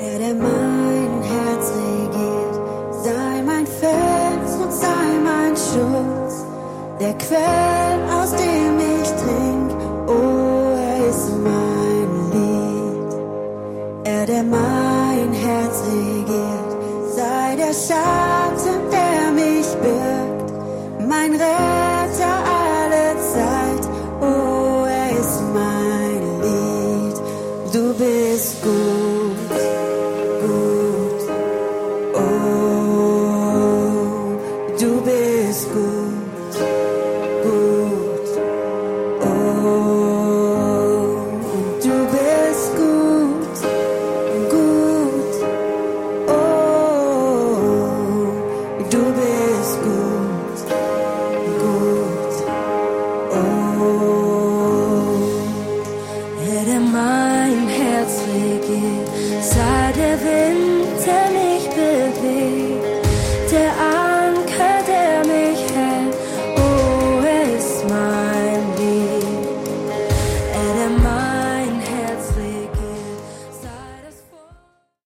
Er, der mein Herz regiert, sei mein Fels und sei mein Schutz, der Quell, aus dem ich trink, oh, er ist mein Lied. Er, der mein Herz regiert, sei der Schatten, der mich birgt, mein Retter alle Zeit, oh, er ist mein Lied. Du bist gut, gut, oh, du bist gut, gut, oh, du bist gut, gut, oh, du bist gut, gut, oh. Er, der mein Herz regiert, sei der Wind